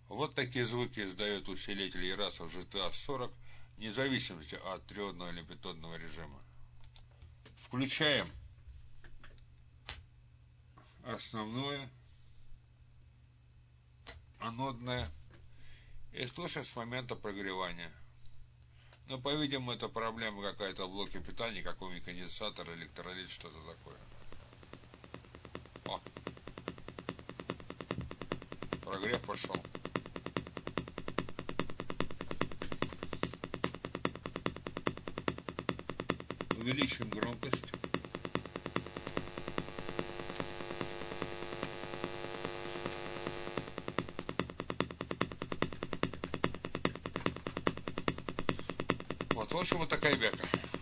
Вот такие звуки издает усилитель Ерасов GTA 40 вне зависимости от триодного или пятодного режима. Включаем основное, анодное и слушаем с момента прогревания. Но, по-видимому, это проблема какая-то в блоке питания, какой-нибудь конденсатор, электролит, что-то такое. О, прогрев пошел. Увеличим громкость. Вот, в общем, вот такая бяка.